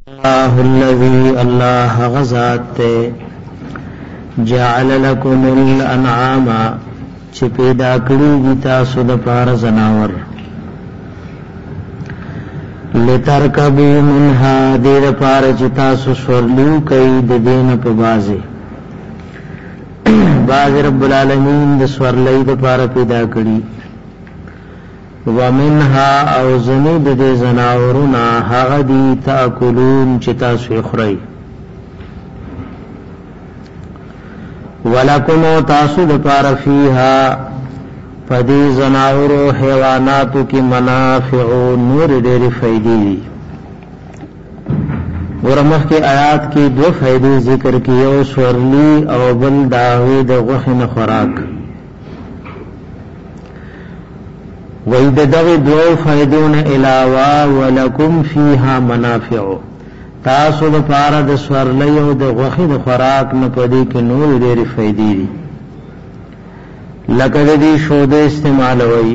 الله الذي الله غزات جعل لكم الانعام چې پیدا کړی دي تاسو د پاره زناور لترکبوا منها دیر پاره چې تاسو سورلو کوي د دین په بازه باز رب العالمین د سورلې د پاره پیدا کړی ومنها او زنی د زناورنا هغه دي تاکلون چې تاسو خورئ ولکم تاسو د پاره فیها پدی زناور او حیواناتو کی منافع نور ډېر فائدې دي ورمخ کې آیات کې دو فائدې ذکر کیو سورلی او بل داوی د غوښنه خوراک وې د دغه دوه فائدونه علاوه ولکم فیها منافع تاسو د پاره د سورلی او د غوښې د خوراک نه پدې کې نور ډېر فائدې دي لکه دې شوده استعمالوي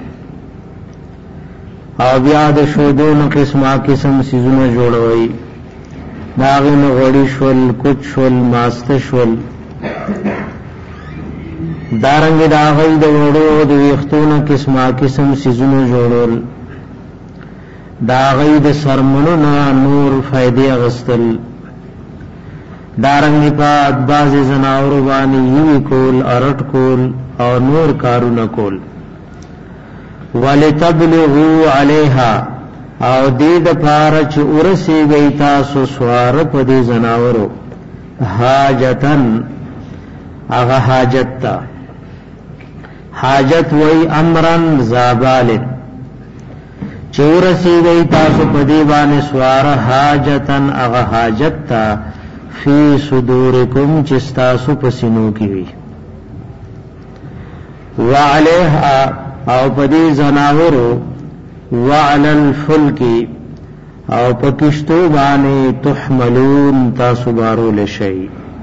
او بیا د شودونو قسم سيزونه جوړوي داغه غوړي شول کوچ شول ماست شول دارنګ داغه د وړو د وختونو قسم سيزونه جوړول داغه د سرمنو نور فائدې غستل دارنګ په بعض زناور باندې یوي کول ارټ کول او نور کارونه کول ولتبلغوا عليها او دې د پاره چې ورسیږي تاسو سوار په دې زناورو حاجتن هغه حاجت تا حاجت وای امرن زابال چې ورسیږي تاسو په دې باندې سوار حاجتن هغه حاجت تا فی صدورکم چې تاسو پسینو کې وي وعليها او پدی زناورو وعلى الفلك او پکشتو باندې تحملون تاسو بارو لشي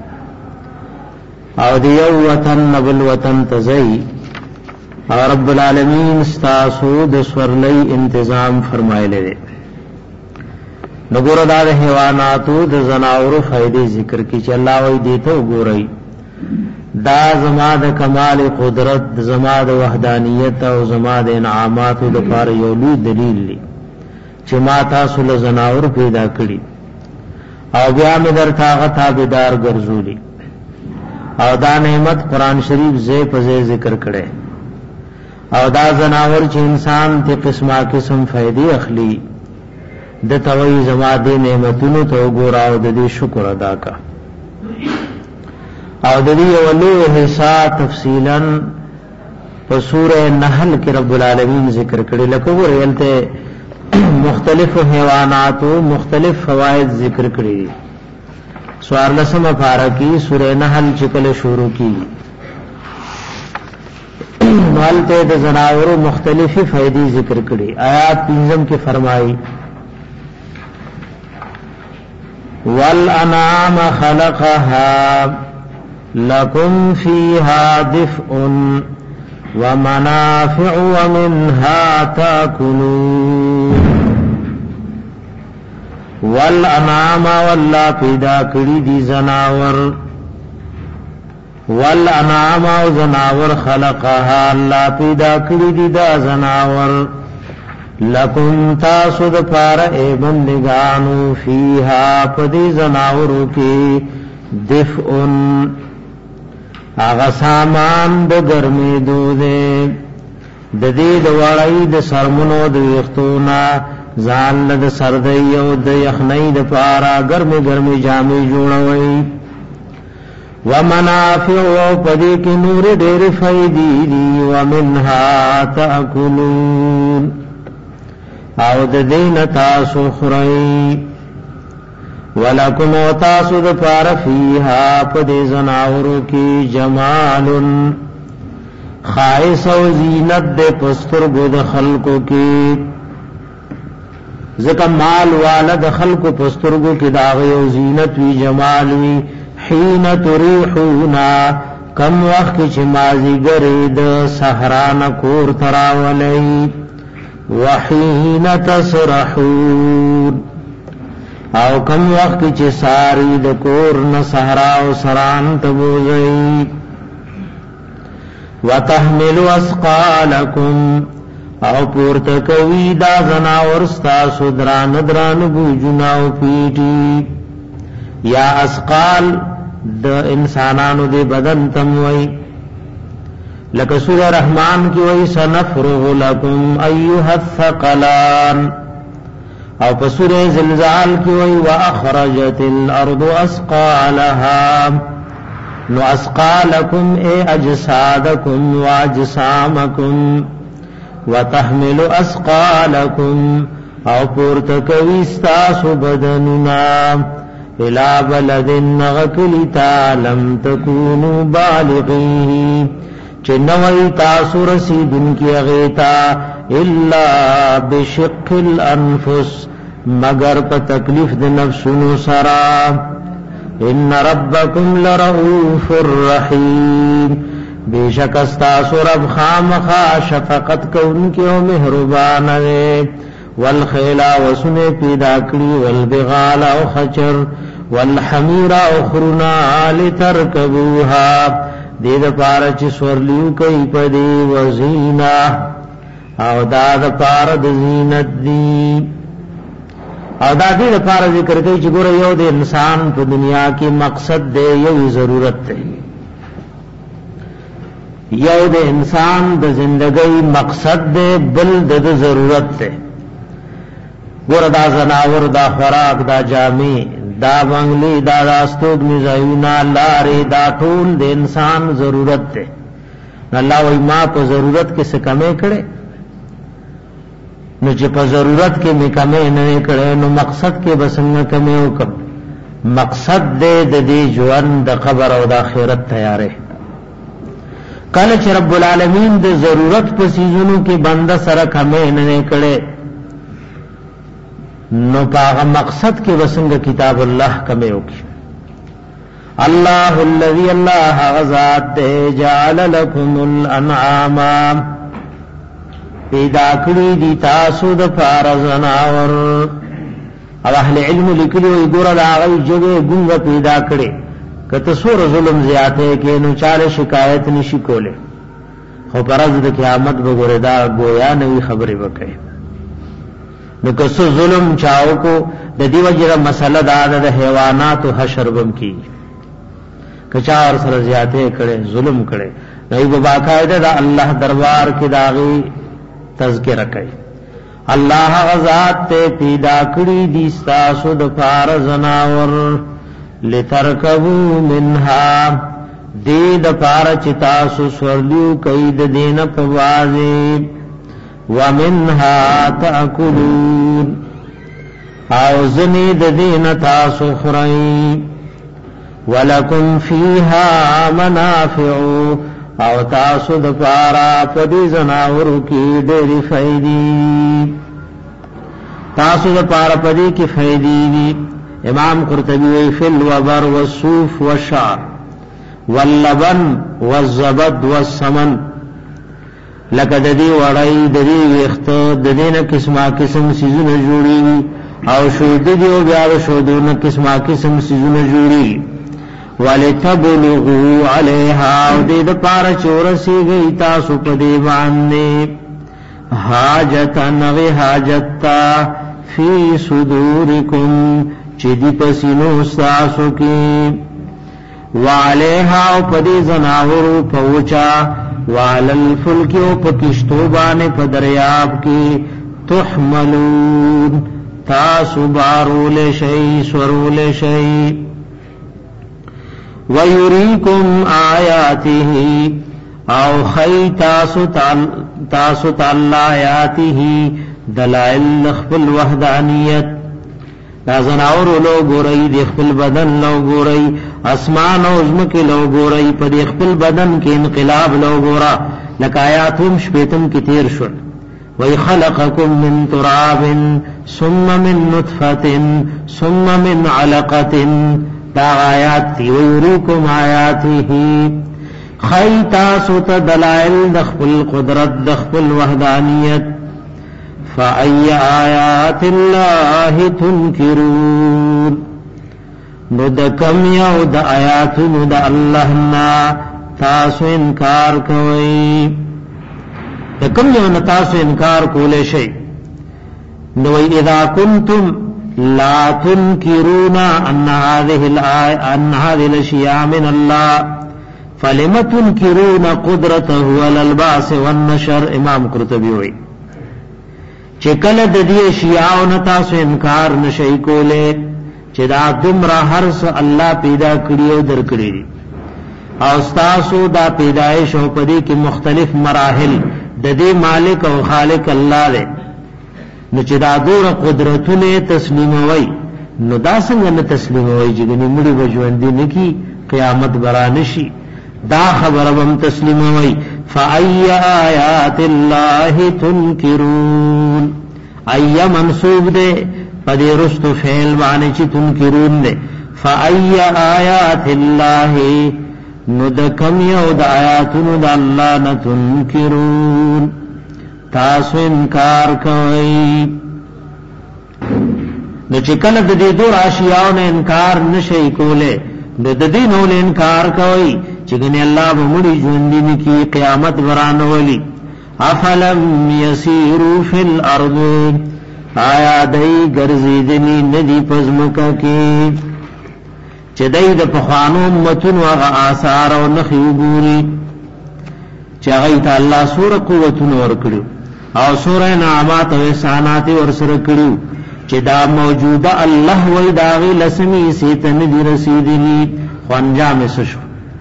او دیو وطن نبل وطن تزئی او رب العالمین تاسو د سورلی انتظام فرمایله دي نګور د حیواناتو د زناورو فائدې ذکر کی چې الله وی دیته وګورئ دا زما د کمال قدرت زما د وحدانیت او زما د انعامات د لپاره یو لوی دلیل دی چې ما تاسو له زناور پیدا کړی او بیا مې درته هغه تابعدار ګرځولي او دا نعمت قران شریف زې په زې ذکر کړي او دا زناور چې انسان ته قسم فائدې اخلي د توي زما د نعمتونو ته وګورئ او د دې شکر ادا کا او د دې ولو حصہ تفصیلا په سوره نحل کې رب العالمین ذکر کړي لکه ورته مختلف حیوانات او مختلف فواید ذکر کړي سوار لسمه پارا کې سوره نحل چې کله شروع کی مالته د زناورو مختلفي فائدې ذکر کړي آیات 5 کې فرمایي والانعام خلقها لكم فيها دفء ومنافع ومنها تاكلون والانعام والله پیدا کړی دي زناور والانعام او زناور خلقها الله پیدا کړی دي دا زناور لکم تاسو د پاره ای بندگانو فیها پدی زناورو کې دفءن اغا سامان د ګرمي دوده د دې د وړای د سرمنو د وختونا ځان له سردی او د یخنۍ د پاره ګرمي جامې جوړوي ومنافع پدې کې نور ډېر فائدې دي ومنها تاکلون او د دین تاسو خورئ ولکم تاسو د پار فیها پدې زناورو کې جمال خائص او زینت د پسترګو د خلقو کې ځکه مال والا د خلقو پسترګو کې داغه او زینت وی جمال وی حين تريحونا کم وخت چې مازیګر د صحرا نه کور تراولای وحين تسرحون او کم وقت چې ساری د کور نه صحرا او سران تبوزئی وتحمل اسقالکم او پورته کوي دا زناور ستاسو دران بوجنا او پیټي یا اسقال د انسانانو د بدن تم وای لکه سورہ رحمان کی وای سنفرغ لكم ایها الثقلان او په سورہ زلزال کی وای واخرجت الارض اسقالها نو اسقالکم ای اجسادکم واجسامکم وتحمل اسقالکم او پورتکوی استاسو بدننا الى بلد غکلتا لم تکونو بالغیه چنوی تاسو رسیدن کی اغیتا الا بشق الانفس مگر پا تکلیف د نفسونو سرا ان ربکم لرؤوف الرحیم بیشک استاسو رب خامخا شفقت کون کی او مہربان ہے والخیل وسن پیدا کړی والبغال او خچر والحمیر او خرنا لترکبوها دې د پاره چې سورلیو کوي پدې وزینا او دا د پاره د زینت دی او دا دې د پاره ذکر کوي چې ګوره یو د انسان په دنیا کې مقصد دی یو ضرورت دی یو د انسان د زندګۍ مقصد دی بل د ضرورت دی ګوره دا زناور دا خوراک دا جامې دا بنگلی دا راستوګ مزاینا لارې دا ټول د انسان ضرورت دی الله وای ما په ضرورت کې څه کمې کړې نو چې په ضرورت کې مې کمې نه کړې نو مقصد کې بسنګ کمې وکم مقصد دې د دې ژوند د قبر او د آخرت تیارې کله چې رب العالمین د ضرورت په سيزونو کې بنده سره کمې نه کړې نو پاغه مقصد کې وسنګ کتاب الله کمه وکي الله الذي الله غزاد جعل لكم الانعام پیدا کړی دي تاسو د فارزناور او اهل علم لیکلو ګور دا غي جګه ګنګ پیدا کړي کته سور ظلم زیاته کې نو چاله شکایت نشي کوله خو پرز د قیامت وګوره دا گویا نوې خبره وکړي نو که څو ظلم چاو کو د دې وجره مسله دا د حیوانات او حشر بم کی کچا اور سره زیاته کړي ظلم کړي نو به باقاعده د الله دربار کې داغي تذکرہ کوي الله غزاد ته پیدا کړی دي تاسو د فارز ناور لترکبو منها دې د فار چې تاسو سورلیو کوي د دین په واځي ومنها تأكلون او زنی د دین تاسو خورئ ولکم فیها منافع او تاسو د پارا پدی زناورو کی ډېری فائدې تاسو د پارا پدی کی فائدې دي امام قرطبی وی فل وبر والصوف والشعر واللبن والزبد والسمن لکه د دې وړای د دې وخت د دې نه قسمه قسم سيزونه جوړي او شود دي او بیا شودونه قسمه قسم سيزونه جوړي ولتبلغوا عليها او دې د پاره چورسي گئی تاسو په دې باندې حاجتن غي حاجتا فی صدورکم چې دې پسینو تاسو کې وعليها او په دې زناورو پوچا وعلى الفلك او پکشتو باندې په دریاب کې تحملون تاسو بارول شي سورول شي ويريكم آياته او خي تاسو تعالى آياته دلائل خپل وحدانيت دا زناور لو ګورئ د خپل بدن لو ګورئ اسمان او زمکه لو ګورئ په د خپل بدن کې انقلاب لو ګورا لکایاتم شپیتم کې تیر شو وای خلقکم من تراب ثم من نطفه ثم من علقه دا آیات دی ویریکم آیاته خیتا سوت دلائل د خپل قدرت د خپل وحدانیت فأي آیات الله تنکرون نو دکم یو د آیاتونو د الله نا تاسو انکار کوئ دکم یو نا تاسو انکار کولے شئ نو اذا کنتم لا تنکرون ان هذه الاشیاء من الله فلم تنکرون قدرته علی البعث والنشر امام قرطبی وی چکل د دې اشیاء نه تاسو انکار نشئ کولے چې دا دمرا هرڅ الله پیدا کړی او درکړي او تاسو دا پیدایش او پدې کې مختلف مراحل د دې مالک او خالق الله دی نو چې دا دور قدرتونه تسلیموي نو دا څنګه نه تسلیموي چې ګنې مړي بجوندې نه کی قیامت برانشي دا خبره هم تسلیموي فأي آیات الله تنکرون ای منصوب دے پدې رستو فعل باندې چې تنکرون دے فأي آیات الله نو د کم یو د آیاتونو د الله نه تنکرون تاسو انکار کوئ نو چې کله د دې دوه اشیاء نه انکار نشئ کوله نو د دې نو انکار کوئ چې ګنې الله به مړي ژوندې نه کی قیامت ورانولي افلم یسیروا فی الارض آیا دای ګرځیدنی ندی پزمکا کې چې دای د پخوانو امتونو هغه آثار او نخي وګوري چې هغه ته الله سور قوتونه ورکړي او سور نعمت او احسانات ورسره کړي چې دا موجوده الله وی داغي لسمی سیتن دی رسیدلی خو انجام شو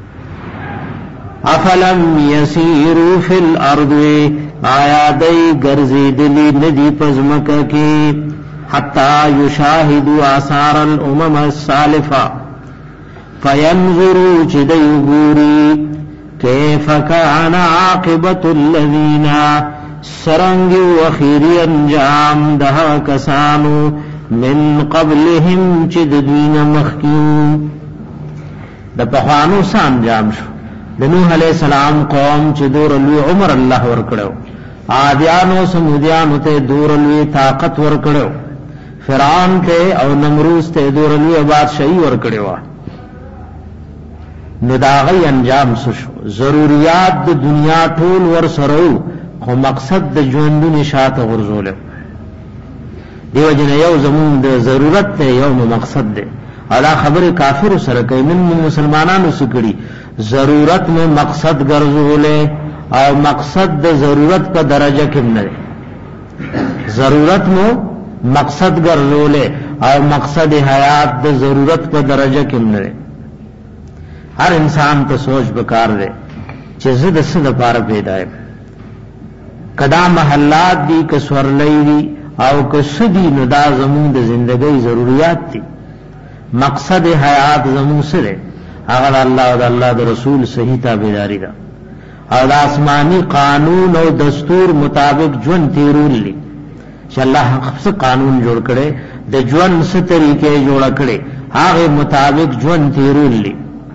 افلم یسیروا فی الارض آیا دای ګرځیدلی ندی پزمکا کې حتا یشاهدوا آثار الامم السالفه فینظروا چې دای وګوري کیف کان عاقبت الذین سرنگ و خیری انجام دها کسانو من قبلهم چې د دوی مخکیو د پخوانو سان جام شو د نوح علیہ السلام قوم چې دور لوی عمر الله ورکړو عادیانو سمودیانو ته دور لوی طاقت ورکړو فرعون ته او نمروز ته دور لوی بادشاہي ورکړو نو داغی انجام شو ضروریات د دنیا ټول ور سره خو مقصد د ژوند نشاط غرزول دیو جن یو زمون د ضرورت ته یو مقصد ده الا خبر کافر سره کوي من مسلمانانو سکړي ضرورت میں مقصد ګرځول او مقصد د ضرورت په درجه کې نه ضرورت مو مقصد ګرځول او مقصد حیات د ضرورت په درجه کې نه هر انسان ته سوچ وکړ دے چې زه د څه لپاره پیدا یم کدا محلات دی کسورلې دی او کسدی نو دا زمون د زندګۍ ضرورت دي مقصد حیات زمون سره هغه الله او الله د رسول صحیح تابعداري ده او د آسمانی قانون او دستور مطابق ژوند تیرول چې الله خپل قانون جوړ کړي د ژوند څه طریقې جوړ کړي هغه مطابق ژوند تیرول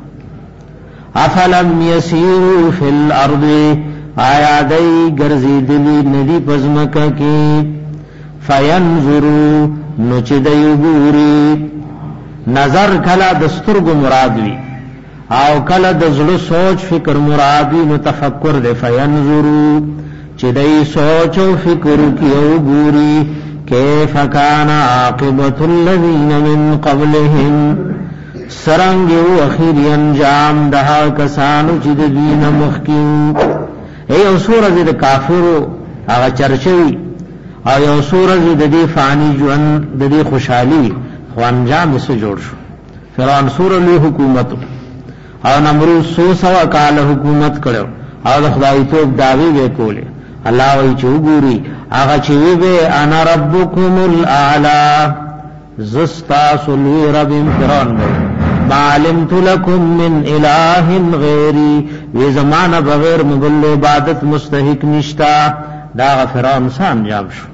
افلم یسیروا فی الارض آیا دای ګرځیدلی ندی پزمکا کې فینظروا نو چې دای ګوري نظر کلا دستورګو مراد وی او کلا د زړه سوچ فکر مراد وی نو تفکر دے فینظروا چې دای سوچ او فکر کیو ګوري کیف کان عاقبت الذین من قبلهم سرنگ او اخیر انجام دها کسانو چې د دین مخکین ایو سورہ د کافرو هغه چرچوي او یو سورہ د دې فانی ژوند د دې خوشحالي خو انجام سره جوړ شو فرعون سورہ له حکومت او نمرود 100 کال حکومت کړو او د خدای توپ داوی وکوله الله وی چوغوري هغه چې وی انا ربکم الاعلى زستا سلوی رب فرعون ما علمت لكم من اله غیری وی زمانہ بغیر مبل عبادت مستحق نشتا دا فرعون سان جام شو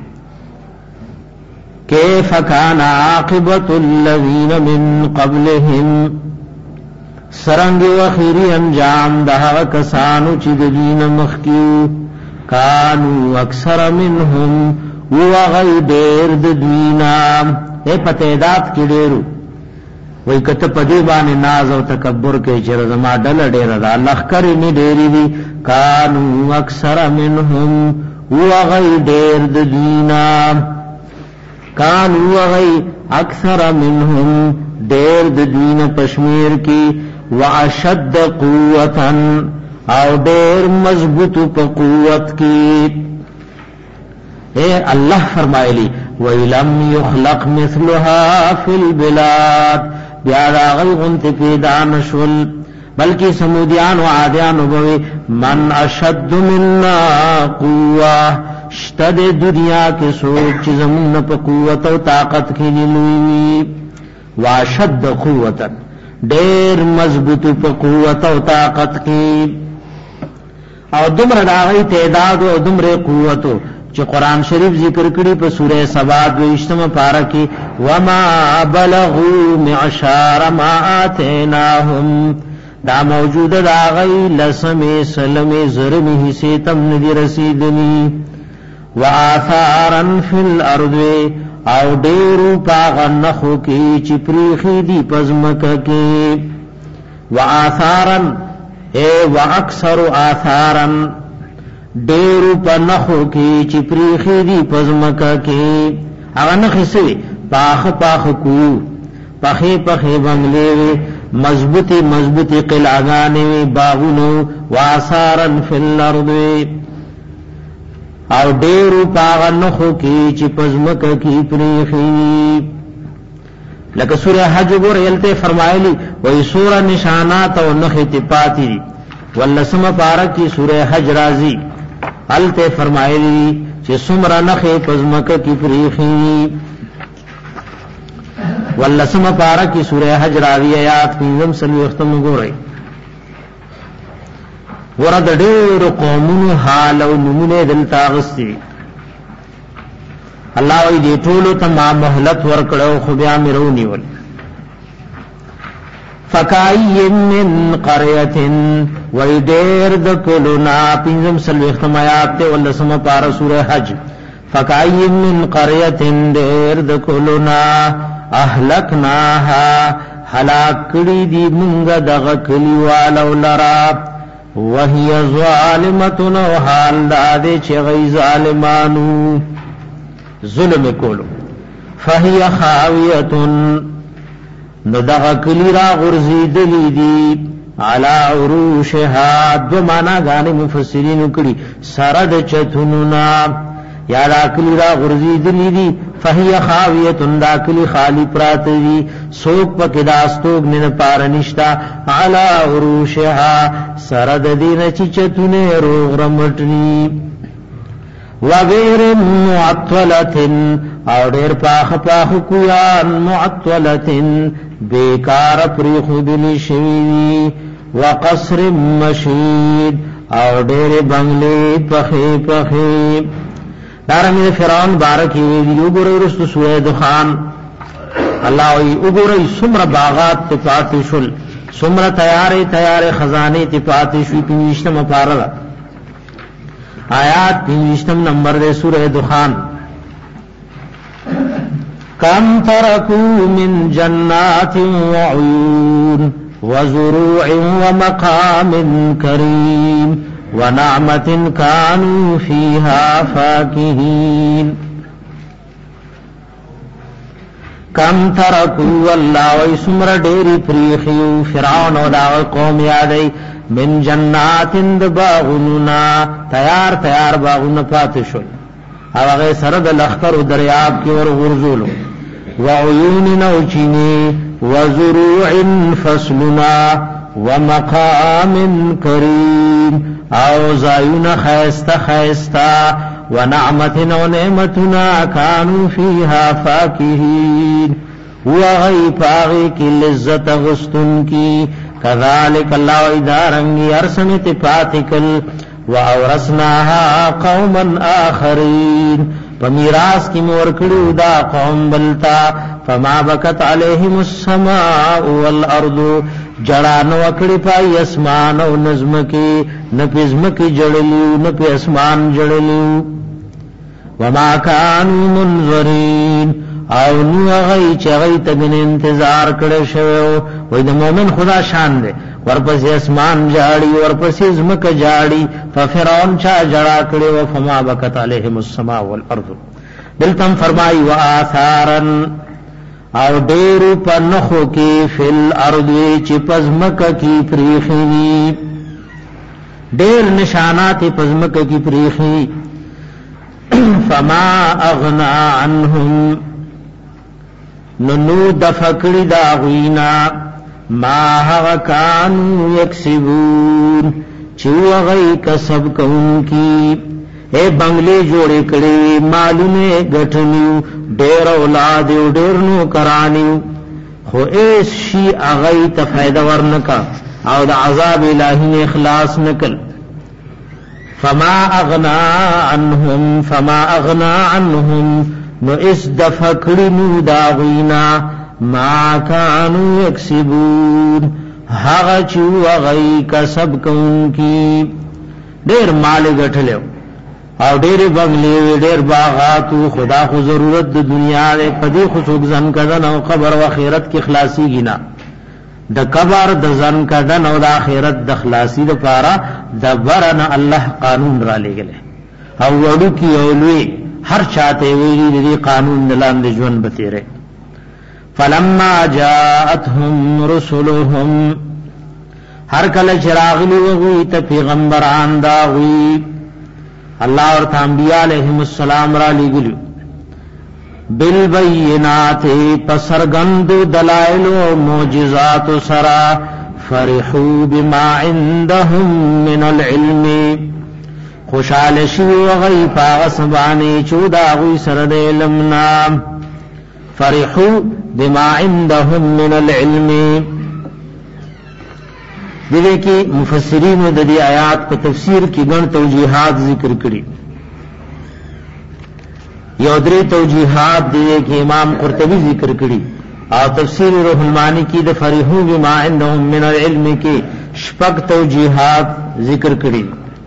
کیف کان عاقبت الذین من قبلهم سرنگ وخیری انجام دا کسانو چې د دین مخکیو کانو اکثر منهم وغی دیر دوینا اے پتیدات کی دیرو وی کت پدی بانی ناز و تکبر کے چر زما ڈل دیر دا لخکر نی دیری دی کانو اکثر منہم وغی دیر دوینا کانو وغی اکثر منہم دیر دوینا پشمیر کی واشد قوتن او دیر مضبوط پا قوت کی اے اللہ فرمائلی وَإِلَمْ يُخْلَقْ مِثْلُهَا فِي الْبِلَادِ بیادا غلغنت پیدا نشول بلکہ سمودیان و عادیان بوئی من اشد مننا قوة شتد دنیا کے سوچ زمون پا قوت و طاقت کی للوی واشد قوتا دیر مضبوط پا قوت و طاقت کی او دمر داغی تعداد و دمر قوتو چې قرآن شریف ذکر کړي په سوره سبا 28 پارہ کې وما بلغوا معشار ما آتیناهم دا موجود دا غی لسمه سلمه زرمه حصے تم ندی رسیدنی وآثارا فی الارض او ډیرو پاغنخو کې چې پریخي دی پزمکه کې وآثارا اے واکثر آثارا ډیرو پنخو کې چې پریخي دی پزمکه کې هغه نخې سوي پاخ پاخ کو پخې پخې بنگلې مضبوطی قلعه‌ګانې باغونو وآثارا فی الارض او ډیرو پاغنخو کې چې پزمکه کې پریخي لکه سورہ حج ګور یلته فرمایلی وای سورہ نشانات او نخې تپاتی ولسم پارکی سورہ حج رازی الته فرمایلی چې سمرا نخې پزمکه کی پریخي ولسم پارکی سورہ حج راوی آیات 5 ختم ګورئ ورد ډېر قومونو حال او نمونه دلتا غستی الله وی دې ټولو ته ما مهلت ورکړو خو بیا مرونی ول فکای من قريه ویدیر د کلونا 5 ختم آیات ته ولسم پارا سورہ حج فکای من قريه دیر د کلونا اهلکناها هلاکړي دی مونږ دغه کلیوالو لرا وهي ظالمتن حال داده چې غي ظالمانو ظلم کولو فهي خاويه نو دغه کلی را غرزیدلی دی علی عروشها دو معنا غانې مفسرین کړي سرد چتوننا یا دا کلی را غرزیدلی دی فهي خاویه دا کلی خالی پرات دی سوک پک داستوګ نه پار نشتا علی عروشها سرد دین چتونه روغ رمټنی وغیر معطلتن او ډیر پاخ پاخ کویان معطلتن بیکار پری خودلی شوی وقصر مشید او ډیر بنگلی پخی پخی دارنگی فرعون بارکی ویدی اگوری رسو سورہ دخان اللہ وی اگوری سمر باغات تپاتی شل سمر تیار خزانے تپاتی شوی پینیشتم پارلا آیات 20 نمبر دے سورہ دخان کم ترکو من جنات وعیون وزروع ومقام کریم ونعمت کانوا فیہا فاکہین کم ترکو اللہ وی سمر ڈیری پریخیو فرعون و داغ قوم یادی من جنات باغننا تیار باغن پاتشل او اغی سرد لخکر و دریاب کی ور غرزولو وعیون نوچینی وزروع فصلنا ومقام کریم او زایون خیستا ونعمتنا ونعمتنا کانو فیہا فاکہین وغی پاغی کی لذت غستن کی کذالک اللہ ادارنگی ارسنت پاتکل وَأَوْرَثْنَاهَا قَوْمًا آخَرِينَ پمیراث کی مورکڑی دا قوم بلتا فما بکت علیہم السماء والارض جڑان وکڑی پائی اسمان و نظم کی نپی ازم کی جڑلیو نپی اسمان جڑلیو وما كانوا منظرين او نو غي چغي تبن انتظار کړه شو وې د مؤمن خدا شان دی ورپسې اسمان جاړي ورپسې زمکه جاړي ففرعون چا جړا کړي و فما بكت عليهم السماء والارض بلتم فرمای واثارن او ډېر په نخو کې فل ارض چې پزمکه کې پریخي ډېر نشانات پزمکه کې پریخي فما اغنى عنهم ننو دفکړی دا غینا ما هغه کان یکسبون چې وغی کسب کوونکی اے بنگلې جوړې کړې مالونه ګټنیو ډېر اولاد ډېر نو کرانیو خو ایس شی هغه ته فائدہ ورنکا او د عذاب الہی نه اخلاص نکل فما اغنا عنهم نو اس دفکړی نو دا غینا ما کانوا یکسبون هغه چې وغی کسب کوونکی ډېر مال ګټلو او ډېر بنگلې ډېر باغات خدا خو ضرورت د دنیا له پدې خو څوک ځن کړه او قبر او آخرت کې خلاصي گینا د قبر د ځن کړه او د آخرت د خلاصي لپاره د برن الله قانون را لګل او وړو کې اولوي هر چاته ویلي دي قانون دلان د ژوند به تیرې فلما جاءتهم رسلهم هر کله چراغلی وغوی ته پیغمبران دا وی الله اور انبیاء علیہم السلام را لګلو بالبینات پسرغند دلائل و معجزات سرا فرحوا بما عندهم من العلم خوشال شي وغی پاغسبانی چودا غوی سره د علم نام فرحوا بما عندهم من العلم دغه کې مفسرین د دې آیات په تفسیر کې ګڼ توجیهات ذکر کړي یو درې توجیهات دي کې امام قرطبي ذکر کړي او تفسیر روح المانی کې د فرحوا بما عندهم من العلم کې شپږ توجیهات ذکر کړي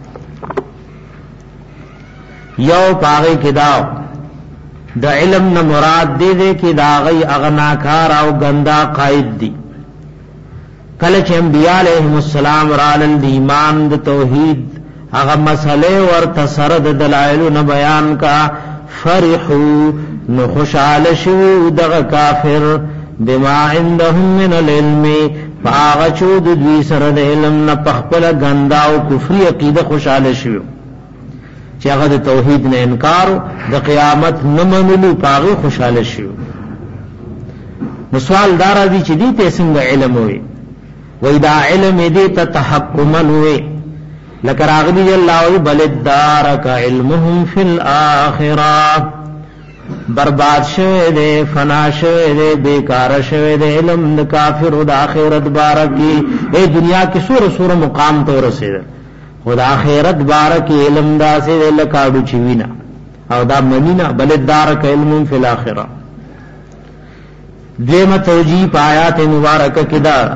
یو پاره کې دا د علم نه مراد دې کې دا غي اغناکار او غندا قائد دي کله چې انبیاء علیهم السلام رالل د ایمان د توحید هغه مسئله ورته سره د دلایل نه بیان کا فرحوا نو خوشاله شو دغه کافر بما عندهم من العلم باغچو د دوی سره د علم نه پخپل غندا او کفر عقیده خوشاله شو چې هغه د توحید نه انکار د قیامت نه منلو پاغه خوشاله شو نو سوال دار دي چې دې ته څنګه علم وي وإذا علم دې ته تحکما وي لکه راغلی الله بل الدارک علمهم فی الاخره برباد شوه دې فنا شوه دې بیکار شوه دې علم د کافر او د آخرت بارکی ای دنیا کې سور مقام ته رسید خدا آخرت بارکی علم دا سه لکاډو چوینا او دا منینا بل الدارک علمهم فی الاخره دیمه توجیه آیات مبارکه کې دا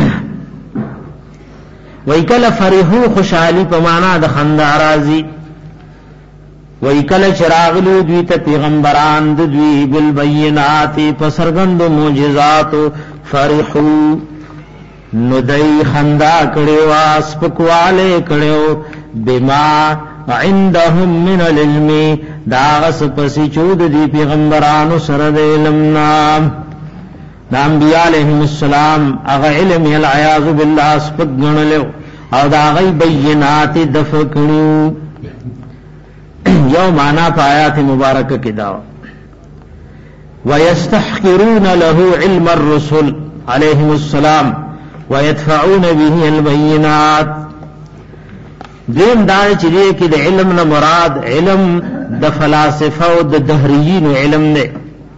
ویکل فرحو خوشحالی په معنا د خندا راضی ویکل چراغلو دوی ته پیغمبران د دوی بالبینات پسرګند معجزات فرحو ندی خندا کړي واس پکواله کړي بما عندهم من العلم داغس پسی چود دی پیغمبرانو سره د علم نام دا انبیاء علیہم السلام اغا علم العیاذ باللہ سپک گنلو او دا غی بینات دفکنیو یو معنی پا آیات مبارک کی داو وَيَسْتَحْقِرُونَ لَهُ عِلْمَ الرُّسُلِ علیہم السلام وَيَدْفَعُونَ بِهِ الْبَيِّنَاتِ دیم دار چلیے کہ دا علم نا مراد علم دا فلاسفہ و دا دہریین علم دے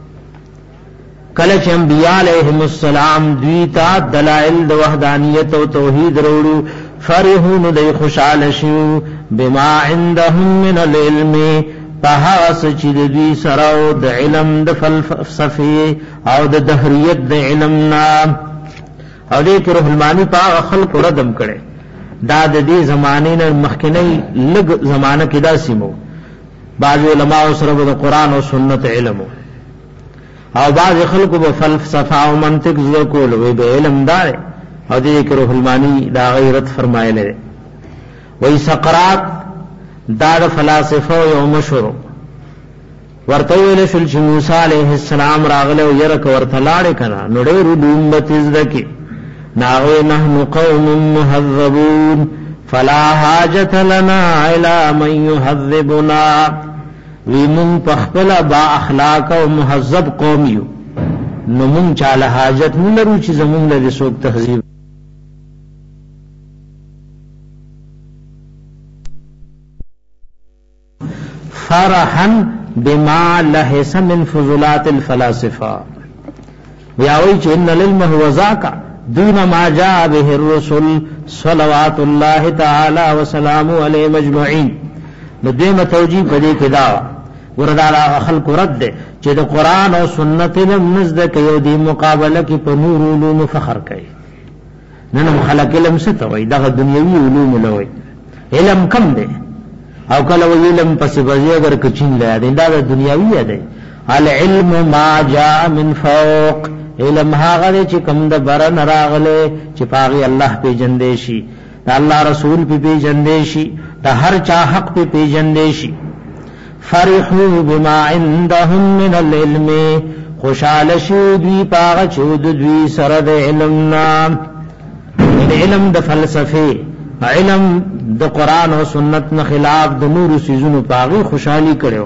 کلچ انبیاء علیہم السلام دویتا دلائل د وحدانیت او توحید وروړو فرحون د خوشاله شو بما عندهم من العلم فحاس چې دوی سره د علم د فلسفه او د دهریت د علم نام او دې روح المانی په خلق ردم کړي دا د دې زمانه نه مخکنی لګ زمانہ کې دا سیمو بعض علماء سره د قران او سنت علم او بعض خلکو په فلسفه او منطق ذکر وي به علم دار او دې کې روح المانی دا غیرت فرمایله وای سقراط دا د فلسفه یو مشهور ورته ویل شل چې موسی علیه السلام راغله او يرک ورته لاړ کنا نو ډېر دومبت زدکی ناوی نحن قوم مهذبون فلا حاجت لنا الى من يهذبنا ومن پخپل با اخلاق او مهذب قومیو نو مون چاله حاجت نه لرو چې زمون له سوق تهذیب فرحا بما لهس من فضلات الفلاسفه ویاوی چې ان العلم هو ذاک دون ما جاء به الرسل صلوات الله تعالی وسلامه علیهم اجمعین نو دیمه توجیه پدې کې دا وردا خلق رد چې د قران او سنت علم نزد کې یو دی مقابله کې په نور علوم فخر کوي نن خلق علم څه ته وای دا دنیوي علوم لوي علم کم دی او کله علم پسې بځي اگر کچین لا دی دا دنیوي دی العلم ما جاء من فوق علم هغه چې کوم د بر نراغله چې پاغي الله په جندې شي دا الله رسول په جندې شي دا هر چا حق په جندې شي فرحوا بما عندهم من العلم خوشاله شو دوی پاغه چود دوی سره د علم نام علم د فلسفه علم د قران او سنت نه خلاف د نور سيزونو پاغه خوشحالي کړو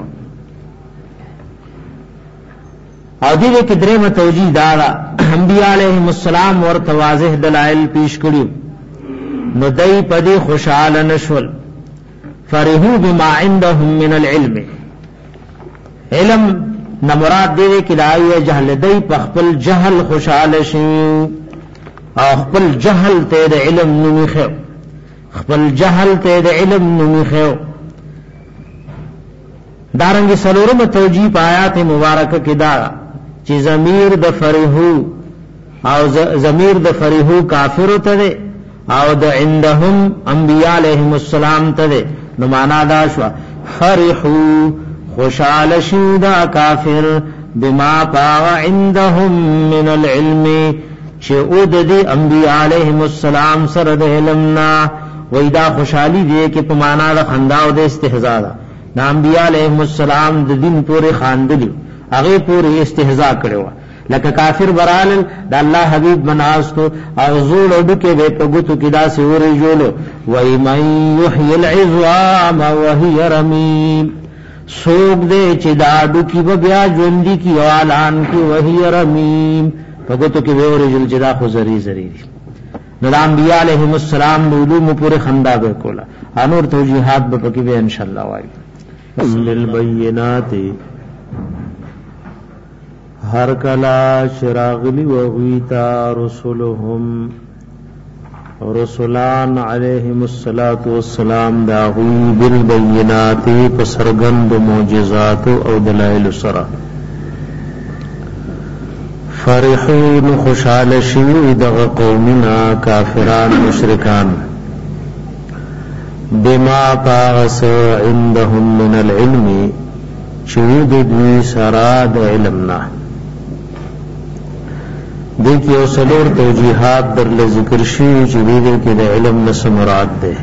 او دې کې درېمه توجیه دا انبیاء علیهم السلام ورته واضح دلائل پیش کړیو نو دای په دې خوشاله نشول فرحوا بما عندهم من العلم علم نه مراد دې کې دایې جهل دای په خپل جهل خوشاله شي او خپل جهل ته د علم نومخه خپل جهل ته د علم نومخه دارنګ سلورم توجیه په آیات مبارکه کې دا چې ضمیر د فرحو او ضمیر د فرحو کافر ته او د عندهم انبیاء علیهم السلام ته نو معنا دا شو فرحو خوشال شودا کافر بما پاو عندهم من العلم چې او د انبیاء علیهم السلام سره د علمنا وېدا خوشالي دی کې په معنا د خندا او د استهزاء دا انبیاء علیهم السلام د دین پورې خاندلی هغه پورې استهزاء کړو لکه کافر برال د الله حبیب بناستو او زول ودکه به پګوتو کدا سی ورې جوړو وای مای یحیی العظام وهي رمیم سوق دې چې دا ډوکی به بیا ژوندۍ کی اعلان کی وهي رمیم پګوتو کې به ورې جوړ چې دا خو زری نو د انبیاء علیهم السلام د علوم پورې خندا به کولا انور توجیهات به پکې به ان شاء الله وایي للبینات ہر کلا شراغلی وغیتا رسولهم رسولان علیہم الصلاة والسلام داغوی بالبینات پسرگند معجزات او دلائل سرا فرحون خوشحال شوی دغ قومنا کافران مشرکان بما پاغس عندهم من العلم چود دوی سرا د علمنا دیکھئے او سلور توجیحات در لذکر شیو چویدے کی دا علم نس مراد دے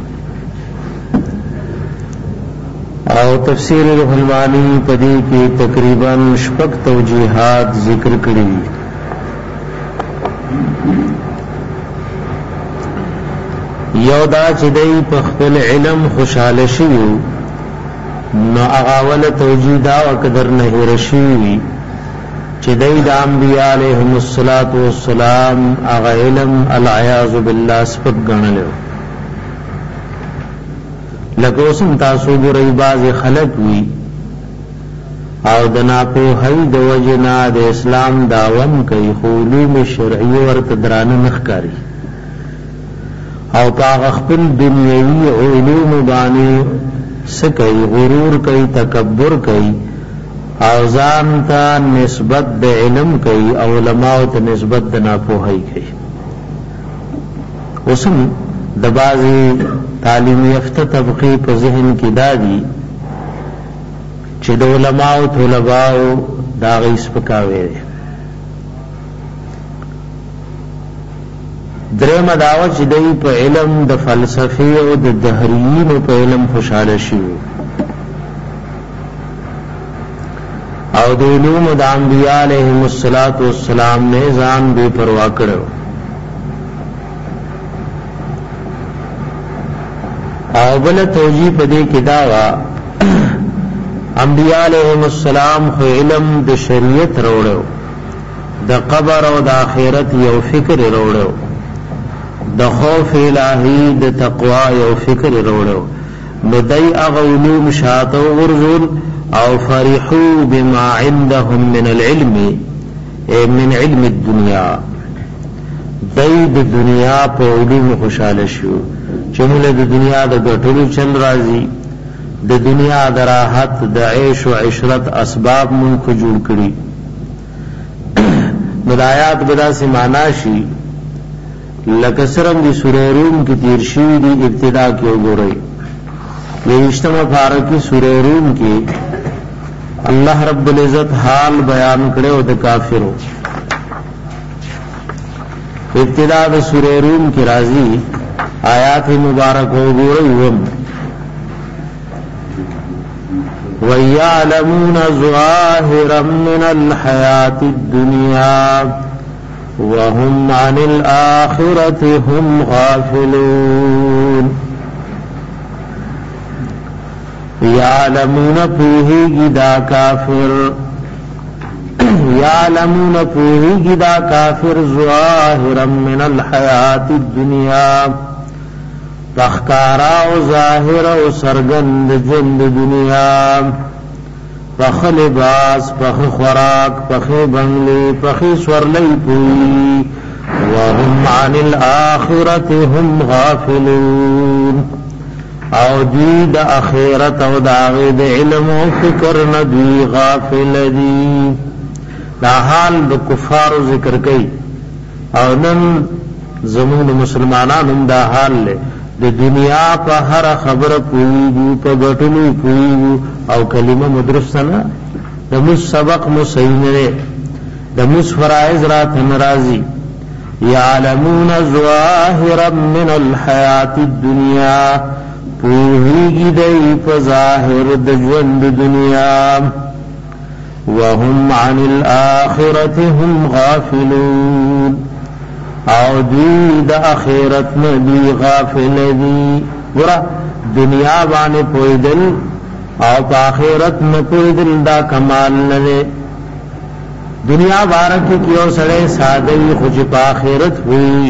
او تفسیر روح المانی پدی کی تقریباً شپک توجیحات ذکر کری یودا چدئی پخپل علم خوشحال شیو نو اغاول توجیه دا وقدر نهی رشیوی چې دای د انبیاء علیهم الصلاۃ والسلام اغه علم العیاذ بالله سپک غنلو لکه اوسم تاسو ګورئ باز خلق وی او د ناپو هی د وجنا د اسلام داوم کوي علوم شرعی ورته درانه نخکاری او پاغ خپل دنیوي علوم باندې سکي غرور کوي تکبر کوي او ځان ته نسبت د علم کوي او علماء ته نسبت د ناپوهۍ کوي اوسم د بازي تعلیم یافته طبقه په ذهن کې دادي چې د علماء او طلباء دا غي سپکاوي درېمه داوا چې دوی په علم د فلسفه او د دهریین په علم خوشاله شي او د علوم د انبیاء علیهم السلام نه ځان بے پروا کړو او بل توجیه پدې کې داوا انبیاء علیهم السلام خو علم د شریعت وروړو د قبر او د آخرت یو فکر وروړو د خوف الہی د تقوا یو فکر وروړو نو دای هغه علوم شاته ورزول او فرحوا بما عندهم من العلم من علم الدنيا دای د دنیا په علوم خوشاله شو چې موږ د دنیا د ګټلو چل راځي د دنیا د راحت د عيش او عشرت اسباب مونږ جوړ کړی بدايات بدا سے معنا شي لکه سرم دی سورہ روم کی تیر شوی دی ابتدا کی وګورئ یوشتمه فارقی سورہ روم کی اللہ رب العزت حال بیان کړو د کافرو ابتدا د سورہ روم کی راضی آیات مبارک وګورئ وَيَعْلَمُونَ ظَاهِرًا مِنَ الْحَيَاةِ الدُّنْيَا وَهُمْ عَنِ الْآخِرَةِ هُمْ غَافِلُونَ يَعْلَمُونَ پوہیگی دا کافر يَعْلَمُونَ پوہیگی دا کافر ظَاهِرًا مِنَ الْحَيَاةِ الدُّنْيَا پخکارا او ظاہر او سرگند جند دنیا پخ لباس پخ خوراک پخ بنگلی پخ سورلی پوئی وهم عن الآخرت هم غافلون او دوی دا اخیرت او دا غید علم و فکر ندوی غافل دی دا حال دا کفار ذکر کئی او نن زمون مسلمانان دا حال لے د دنیا په هر خبره پویږي په غټلو پویږي او کلمه مدرسه نه د مس سبق مسینه د مس فرائض رات ناراضي يعلمون ظاهرا من الحیات الدنیا پویږي د په ظاهر د ژوند دنیا وهم عن الاخره هم غافلون او دی د اخرت نبی غافل دی ورا دنیا باندې پویدل او په اخرت نه پویدل دا کمال نه دنیا بارکه کیو سره ساده خو چې په اخرت وی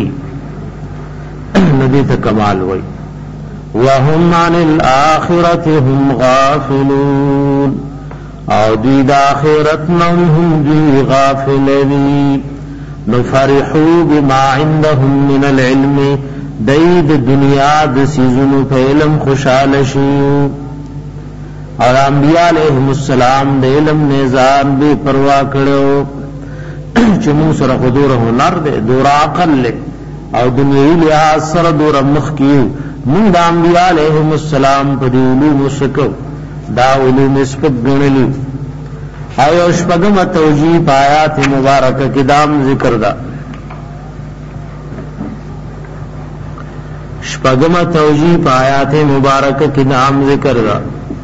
ندی ته کمال وی وهم عن الاخره هم غافلون او دی د اخرت نه هم دی غافل دی نفرحوا بما عندهم من العلم دید دنیا د سيزونو په علم خوشاله شي او انبیاء علیهم السلام د علم نظام به پروا کړو چې موږ سره حضور هنر دے دور عقل له او دنیوي لحاظ سره دور مخ کیو موږ د انبیاء علیهم السلام په علوم وسکو دا علوم سپک غنلی آیا شپگم توجیه آیات مبارکہ کی دام ذکر دا شپگم توجیه آیات مبارکہ کی دام ذکر دا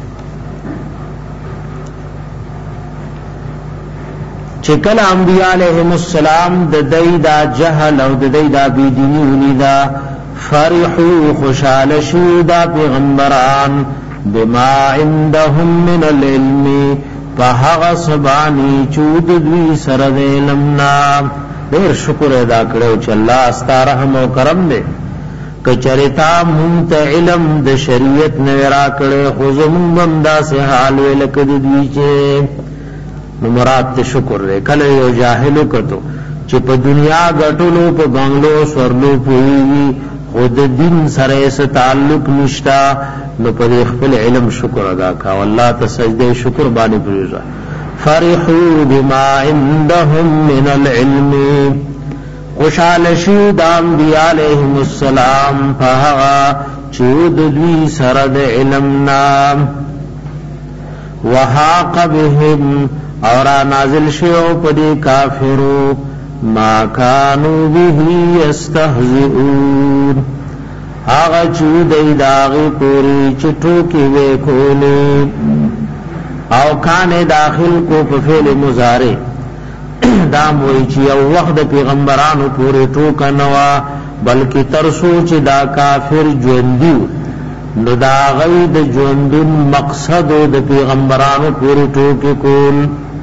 چکل انبیاء علیہم السلام د دای دا جهل او د دای دا بیدینی ونیدا فرحو خوشحال شو دا پیغمبران بما عندهم من العلم پہاغ سبانی چود دوی سرد علمنا دیر شکر ادا کرو چا اللہ استا رحم و کرم دے کچرتا منت علم د شریعت نویرا کرے خوزمون بمدا سے حالوے لکد دوی چے نمرات تے شکر دے کل یو جاہلو کتو چی پا دنیا گٹلو پا بنگلو سورلو پوئی خود دین سره اس تعلق نشتا نو پر خپل علم شکر ادا کا والله تسجده شکر باندې پریزا فرحوا بما عندهم من العلم خوشال شو د انبیاء علیهم السلام فها چود دوی سره د علم نام وحاق بهم اور نازل شیو پدی کافرو ما کانو به یستهزئون آغا چودی داغی پوری چٹو کی وے کولی او کان داخل کو پفیل مزارے دام وی چی او وقت پیغمبرانو پوری ٹوکا نوا بلکہ ترسو چی دا کافر جوندیو نو دا غید جوندن مقصد دا پیغمبرانو پوری ٹوکی کول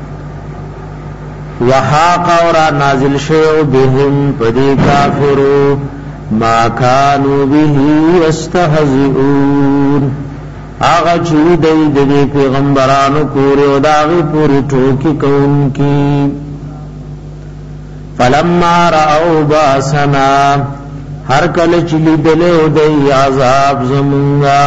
وحاق اورا نازل شیو بهم پدی کافرو ما کانو به یستهزئون آغا چودی دی پیغمبرانو پوری و داغی پوری ٹوکی کون کی فلما رأو باسنا ہر کل چلی دلے دی عذاب زمونگا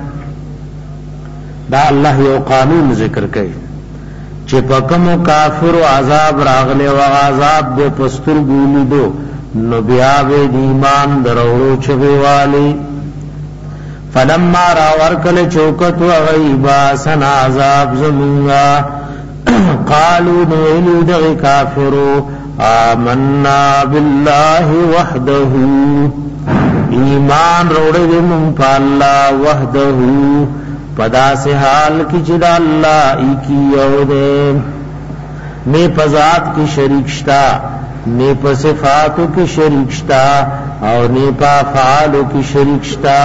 دا اللہ یو قانون ذکر کئی چی پکم کافر و عذاب راغلے و عذاب بے پستر گولی دو نو بیاب دیمان درورو چبے والی فلما راور کل چوکت و غیبا سن عذاب زمونگا قالو نویلو دغی کافرو آمنا باللہ وحدہ ایمان روڑے دے من پا اللہ وحدہ پدا سے حال کی چدا اللہ ایکی یودے نے پذات کی شریکشتا نے پا صفاتو کی شریکشتا اور نے پا فعالو کی شریکشتا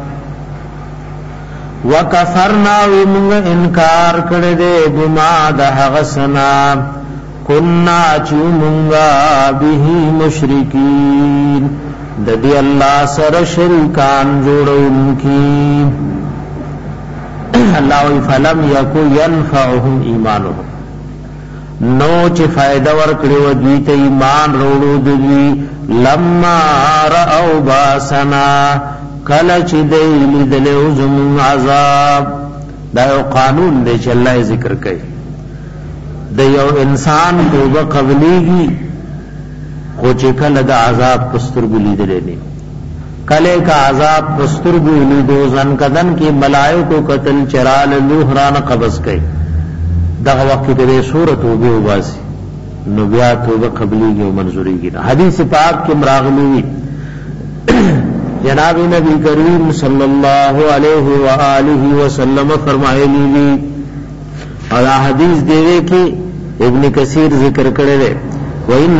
وکفرنا ومنگ انکار کردے بما دہ غسنا کننا چیو منگا بیہی مشرکین ددی اللہ سر شریکان جوڑو انکی اللہ وی فلم یکو ینفعهم ایمانهم نو چی فائدہ ورکڑی و دیت ایمان روڑو دلی لما رأو باسنا کلچ دیلی دلیو زمون عذاب دا یو قانون دے چی اللہ ذکر کئی دا یو انسان توبہ قبلیگی خوچی کل دا عذاب پستر گلی دلینی کلے کا عذاب پستر گلی دو زنکدن کی ملائکو قتل چرال لوحران قبض کئی دا وقت دے صورت توبہ باسی نو بیا توبہ قبلیگی و منظوریگی حدیث پاک کی مراغلی جناب نبی کریم صلی اللہ علیہ وآلہ وسلم فرمائے لی اور حدیث دیوے کی ابن کثیر ذکر کرے رہے وَإِنَّ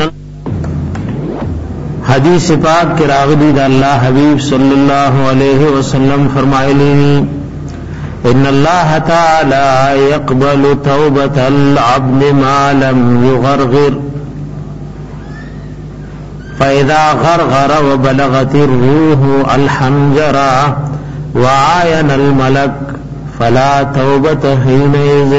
حدیث پاک کے راغلی دا اللہ حبیب صلی اللہ علیہ وسلم فرمائے لی ان اللہ تعالی يقبل توبة العبد ما لم يغرغر فإذا غرغر وبلغت الروح الحنجر وعاين الملك فلا توبة حينئذ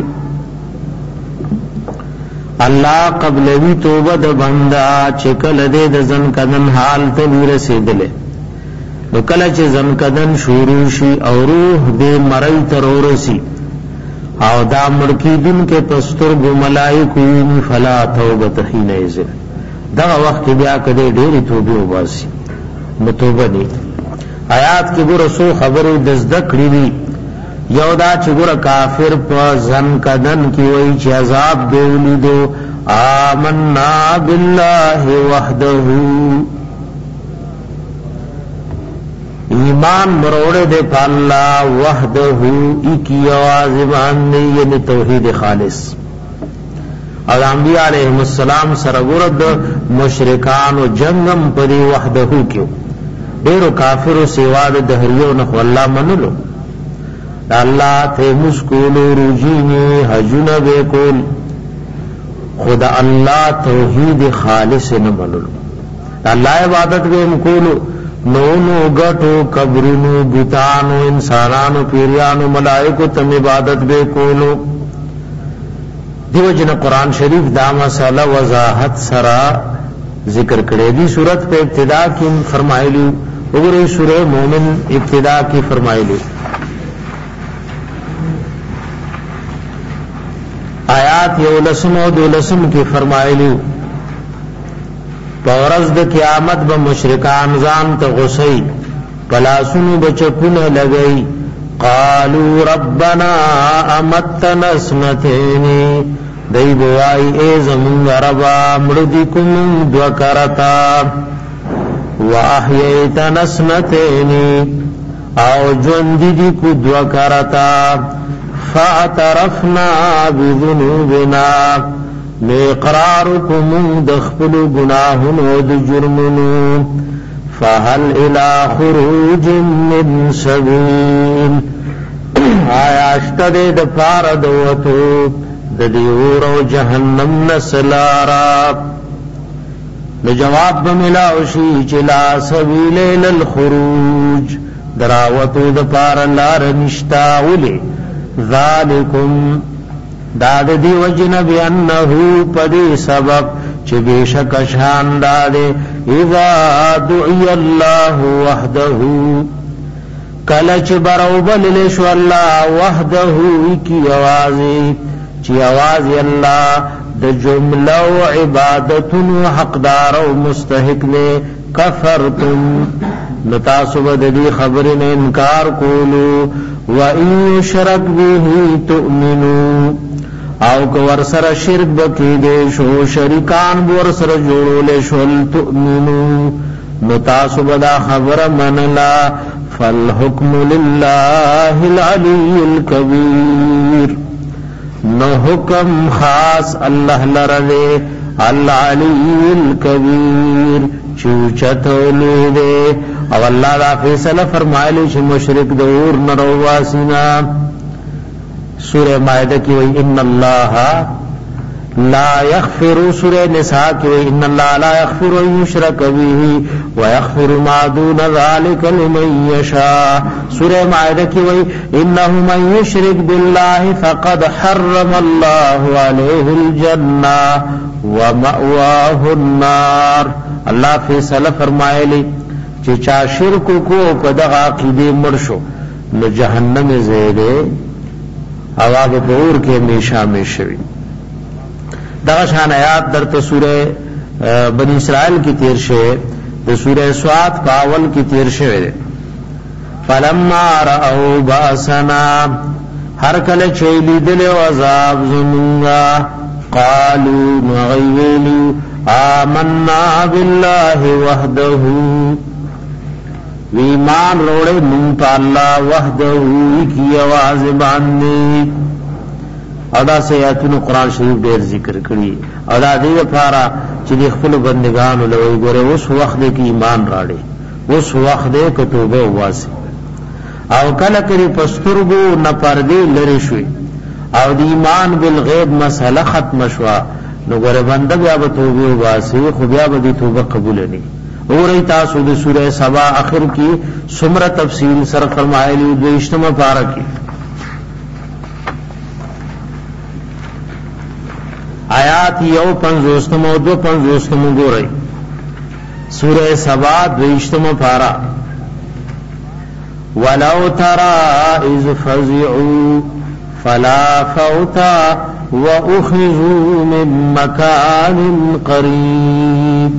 اللہ قبلوی توبہ د بندہ چکل دے د زنکدن حال تنی رسیدلے نکل چ زنکدن شروع شی او روح دے مری ترورسی او دا مڑکی دن کے پستر گو ملائکو فلا توبة حينئذ دا وقت بیا کدے ډېری توبه وباسي متوبه دي آیات کې ګور سو خبرو دزدکړي دي یو دا چې ګور کافر په ځن کدن کې وای چې عذاب دیولې دو آمنا بالله وحده ایمان مروڑے دے پا اللہ وحده ایکی آواز باندې یعنی توحید خالص اور انبیاء علیہ السلام سرگرد مشرکان و جنگم پری وحدہو کیوں دیرو کافر و سیواد دہریو نخو اللہ منلو اللہ تے مسکولو رجینی حجن بے کول خدا اللہ توحید خالص نمنلو اللہ عبادت بے مکولو نونو گٹو قبرنو بتانو انسانانو پیریانو ملائکو تم عبادت بے کولو دیو جن قرآن شریف دا مسئلہ وضاحت سرا ذکر کرے دی صورت پہ ابتدا کی فرمائی لی اگر سورہ مومن ابتدا کی فرمائی لی آیات یولسم و دولسم کی فرمائی لی پورز د قیامت با مشرکان زان تا غسی پلاسونو بچکون لگئی قالوا ربنا امتنا اثنتين دی بوائی اے زمون ربا مردکم دوکرتا واحییتنا اثنتین او جوندی دی کو دوکرتا فاعترفنا بذنوبنا اقرارکم دخپل گناہنو د جرمنو فهل الى خروج من سبیل آیا اشتد د پار دوتو د دیور او جهنم نسلارا نو جواب بملاوشی چلا سبیل للخروج دراوتو د پار لار نشتاولی ذالکم داد دی وجن بیانہو پدی سبب چی بیشک شان دادے اذا دعی اللہ وحدہو کلچ برو بللشو اللہ وحدہو کی آوازی چی آوازی اللہ د جملہ و عبادتن و حقدار و مستحق نے کفرتم نتاسب دی خبرن انکار کولو وَإِن يُشْرَكْ بِهِ تُؤْمِنُوا او کو ورسر شرک بکی دے شو شرکان ورسر جوڑو لے شول تؤمنو نتاسب دا خبر منلا فالحکم للہ العلی الکبیر نو حکم خاص اللہ لردے العلی الکبیر چوچتو لے دے او اللہ دا فیصلہ فرمائلو چھ مشرک دور نرواسینا سورہ مائدہ کی وئی ان اللہ لا یغفر سورہ نساء کی وئی ان اللہ لا یغفر ان یشرک به ویغفر ما دون ذلک لمن یشاء سورہ مائدہ کی وئی انہ من یشرک باللہ فقد حرم اللہ علیہ الجنہ ومأواہ النار اللہ فیصلہ فرمائے لی چا شرک کو کدغ عقیدے مرشو نو جہنم زیدے عواب بور کے میشا میں شوی دغشان آیات در سورہ بنی اسرائیل کی تیر شوی در سورہ سواد پاول کی تیر شوی فلما رأو باسنا ہر کل چیلی دل و عذاب زمونگا قالو نغیویلو آمنا باللہ وحدہو ویمان روڑے منتا اللہ وحدہو کی آواز باندے ادا سے آیاتون قرآن شریف دیر ذکر کری ادا دیر پارا چلی خپل بندگانو لوئی گورے اس وقت کی ایمان راڑے اس وقت کتوبہ واسی او کل کری پسترگو نپردی لرشوی او دی ایمان بالغیب مسئلہ ختم شوا نو گورے بندہ بیا بتوبہ واسی خو بیا بدی توبہ قبول نہیں اور ای تاسو د سورہ سبا آخر کی سمرہ تفصیل سر فرمائے لی دوشتم پارا کی آیات یو پنزوستم و دو پنزوستم گو رئی سورہ سبا دوشتم پارا ولو ترى اذ فزعوا فلا فوتا واخذوا من مكان قريب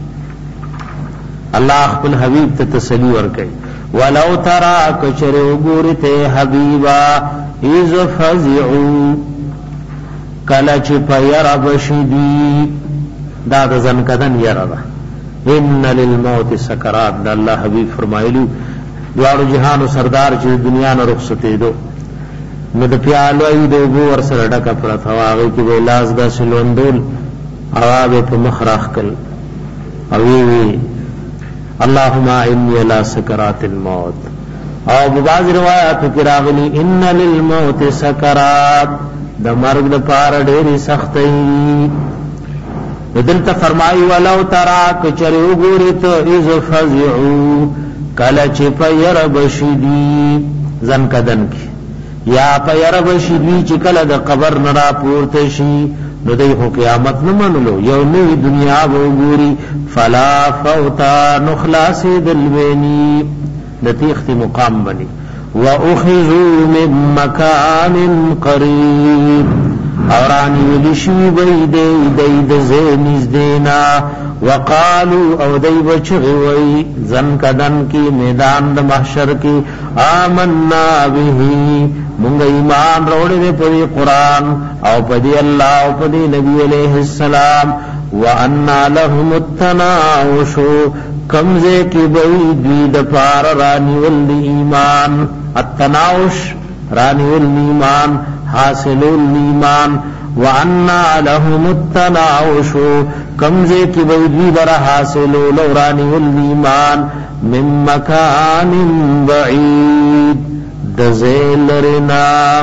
اللہ خپل حبیب ته تسلی ورکړي ولو ترى کچره وګورته حبیبا اذ فزعوا کله چې پیر بشدی دا د ځن کدن یرا ان للموت سکرات دا الله حبیب فرمایلی دوارو جهان سردار چې دنیا نه رخصتې دو نو د پیالو ای د وګ ور سره ډکه پر ثواغه کې ویلاس دا سلوندول اواب په مخراخ کل او وی اللهم انی علی سکرات الموت او بعض روایات کې راغلی ان للموت سکرات د مرګ د پاره ډېری سختي دلته فرمایي ولو ترى کچره وګوري ته اذ فزعوا کله چې پیر بشدي ځن کدن کی یا پیر بشدي چې کله د قبر نه را پورته شي نو دغه قیامت نه منلو یو نوې دنیا وګوري فلا فوتا نخلاص دلوینی نتیخت مقام بنی واخذوا من مکان قریب اورانی ولشوی بید زینیز دینا وقالو او دی بچغوی زن کدن کی میدان د محشر کی آمنا به منگ ایمان روڑی دے پدی قرآن او پدی اللہ او پدی نبی علیہ السلام وَأَنَّا لَهُمُ التَّنَاوُشُ کمزے کی بعید وید پار رانی والایمان التناوش رانی والایمان حاصل الایمان وَأَنَّا لَهُمُ التَّنَاوُشُ کمزے کی بعید وید حاصل رانی والایمان من مکان بعید دزیل رنام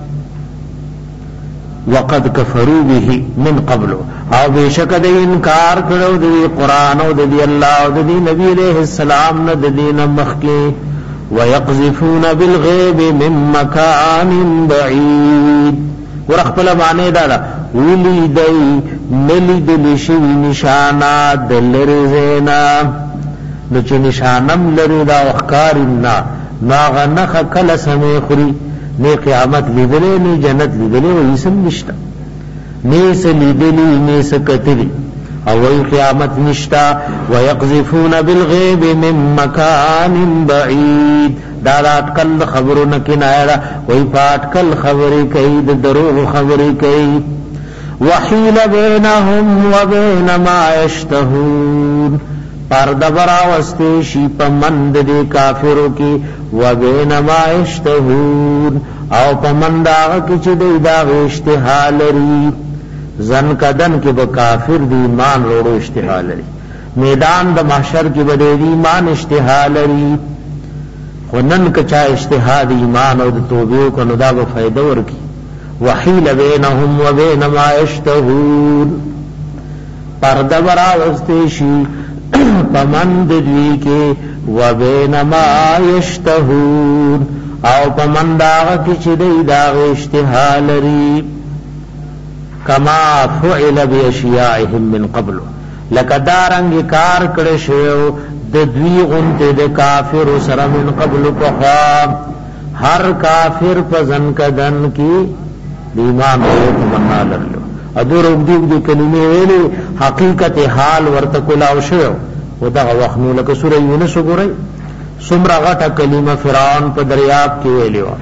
وقد کفروا به من قبل او بیشک د انکار کړو د قران او د الله او د نبی علیہ السلام نه د دین مخکی ويقذفون بالغیب من مکان بعید ورخپل معنی دا ولیدای ملید لشی نشانات دلرزینا نو چې نشانم لري دا وخکارنا ناغنخ کل سمې خوري نه قیامت لیدلې نه جنت لیدلې وې سم نشتا نه سلیدلې نه سکتلې او وې قیامت نشتا ويقذفون بالغیب من مکان بعید دا اٹکل خبرونه کنایه وې پاٹکل خبرې کوي د دروغ خبرې کوي وحیل بینهم وبین ما یشتهون پردبرا وستشی پمند دی کافرو کی وبین ما اشتهون او پمند آغا کچی دی داغ اشتحال ری زن کدن کی با کافر دی ایمان روڑو اشتحال ری میدان دا محشر کی با دی ایمان اشتحال ری خونن کچا اشتحال ایمان او دا توبیو کنو دا با فیدور کی وحیل بینهم وبین ما اشتهون پردبرا وستشی پمند دوی کے وبین ما یشتهون او پمند آغا کچی دی داغ اشتحال ری کما فعل بی اشیائهم من قبل لکدارنگ کار کڑشیو دوی غنت دی کافر سر من قبل پخواب ہر کافر پزن کدن کی دیمان روت مننا لرلو ادور اگدی اگدی کلمه ویلی حقیقت حال ورتکلاو شو و دغه وخنو لکه سوره یونس وګورئ سمرا غټه کلمه فرعون په دریاب کې ویلی و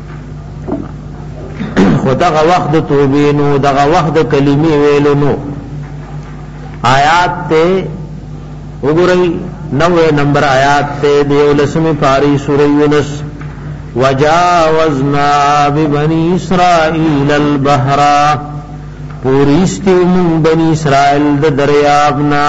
خو دغه وخت توبې نو دغه وخت کلمه ویلو نو آیات ته وګورئ 90 نمبر آیات ته دیو لسمه پاری سوره یونس وجاوزنا ببني اسرائيل البحر پوریستی من بنی اسرائیل د دریابنا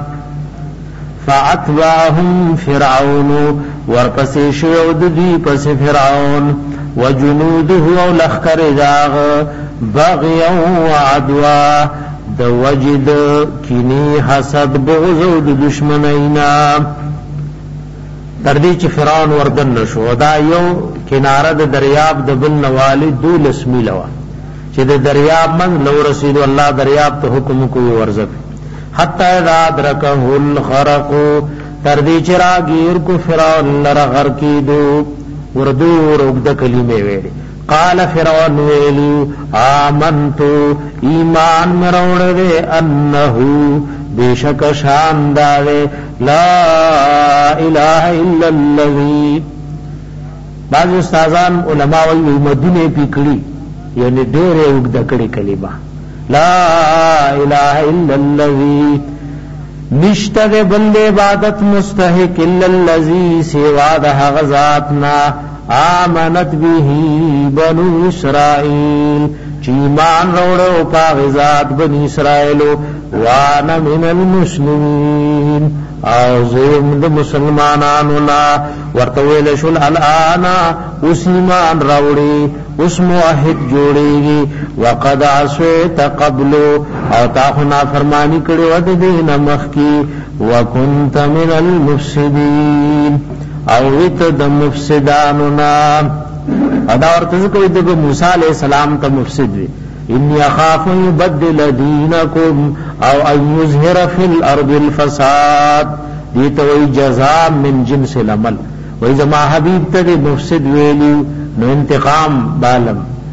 فاتبعهم فرعون ورپسې شو د دی پس فرعون وجنوده او لخر داغ بغيا وعدوا د وجد کینی حسد بغض او د دشمنینا تر دې چې فرعون وردن نشو دا یو کناره د دریاب د بل نوالد دولس میلوا چې د دریاب من لو رسید الله دریاب ته حکم کوي ورزب حتا اذا درکه الخرق تر دې چې راګیر کو فرعون لره غر کیدو وردور وګد کلمه ویلي قال فرعون ویلو آمنت ایمان مروړه انه بیشک شان داوے لا الہ الا الذی بعض استادان علماء وی مدینه پکړي یعنی ډېر وګد کړي کلمه لا الہ الا الذی نشته بل عبادت مستحق الا الذی سوا د غزاتنا آمنت به بنو اسرائیل چیمان روڑو پا غزات بنی اسرائیلو وانا من المسلمین آزیم دا مسلمانانونا ورطویل شل الانا اس ایمان روڑی اس موحد جوڑی گی وقد عصویت قبلو او تاخنا فرمانی کڑی ود دین مخکی وکنت من المفسدین او ویت دا مفسدانونا ادا ورته کوي د موسی علیہ السلام ته مفسد وي انی اخاف یبدل دینکم او ان یظهر فی الارض الفساد دې ته وی جزاء من جنس العمل وای زما حبیب ته مفسد ویلی نو انتقام بالم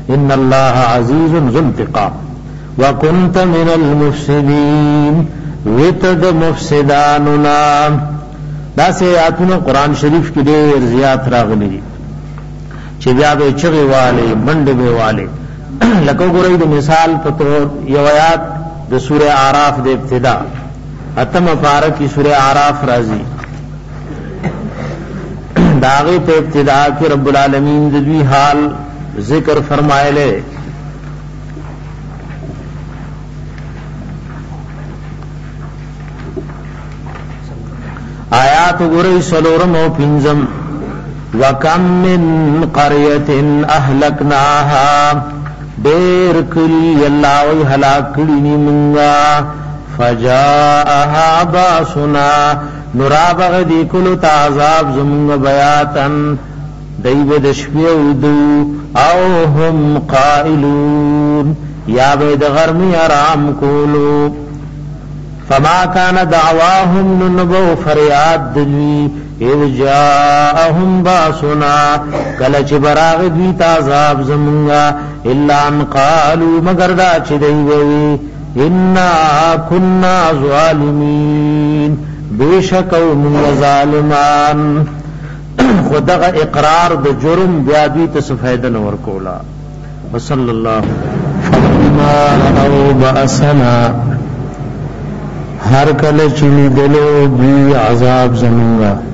ان الله عزیز ذو انتقام وکنت من المفسدین وتد مفسداننا. دا سه آیاتونه قران شریف کې ډېر زیات راغلي دي چې بیا به چغې والے منډې به والے لکه ګورې د مثال په تور یو آیات د سوره اعراف د ابتدا اتم پارکی سوره اعراف راځي داغه په ابتدا کې رب العالمین د دوی حال ذکر فرمایله. آیات ګورې سلورم او پنځم وکم من قريه اهلكناها دیر کلی اللہ وی ہلاک کلی منگا فجاءها باسنا نرابغ دی کلو تعذاب زمنگ بیاتن دیب دشپیو دو او هم قائلون یا بید غرمی ارام کولو فما کان دعواهم ننبو فریاد دلوی اذ جاءهم باسنا کلچ براغ دوی تعذاب زمنگا الا ان قالوا مگر دا چی دیوی انا کننا ظالمین بیشکو من ظالمان خودغ اقرار د جرم بیادوی تصفیدن ورکولا. وصل اللہ فلما او باسنا ہر کل چلی دلو دوی عذاب زمنگا